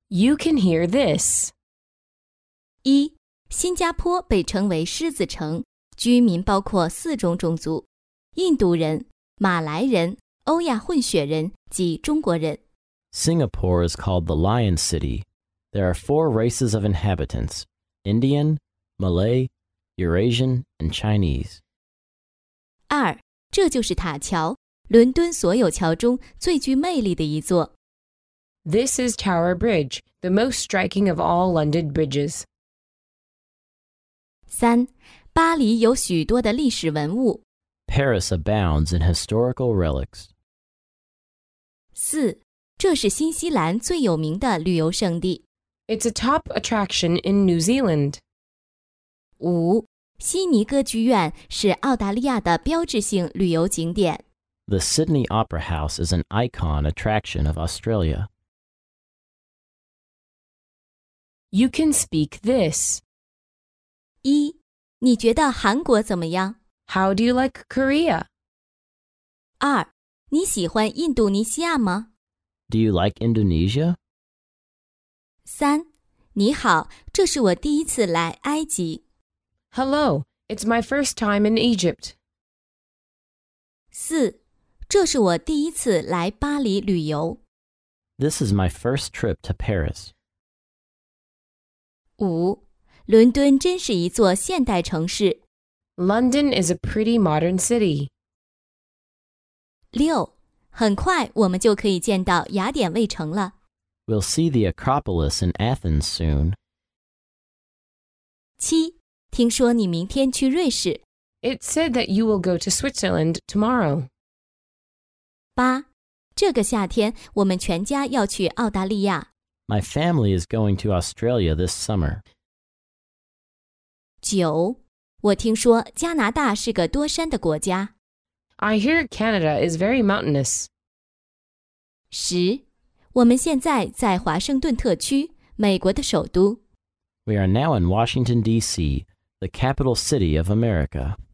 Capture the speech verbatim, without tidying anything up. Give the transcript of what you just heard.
You can hear this. 一、新加坡被称为狮子城，居民包括四种种族：印度人、马来人、欧亚混血人及中国人。 Singapore is called the Lion City. There are four races of inhabitants: Indian, Malay, Eurasian, and Chinese. 二、这就是塔桥，伦敦所有桥中最具魅力的一座。 This is Tower Bridge, the most striking of all London bridges. 三、巴黎有许多的历史文物。 Paris abounds in historical relics. 四、这是新西兰最有名的旅游胜地。 It's a top attraction in New Zealand. 五、悉尼歌剧院是澳大利亚的标志性旅游景点。 The Sydney Opera House is an icon attraction of Australia. You can speak this. 一、你觉得韩国怎么样？ How do you like Korea? 二、你喜欢印度尼西亚吗？ Do you like Indonesia? 三、你好，这是我第一次来埃及。 Hello, it's my first time in Egypt. 四、这是我第一次来巴黎旅游。 This is my first trip to Paris. 五、伦敦真是一座现代城市。 London is a pretty modern city. 六、很快我们就可以见到雅典卫城了。 We'll see the Acropolis in Athens soon. 七、听说你明天去瑞士。 It's said that you will go to Switzerland tomorrow. 八、这个夏天我们全家要去澳大利亚。 My family is going to Australia this summer. 九、我听说加拿大是个多山的国家。 I hear Canada is very mountainous. 十、我们现在在华盛顿特区，美国的首都。 We are now in Washington, D C, the capital city of America.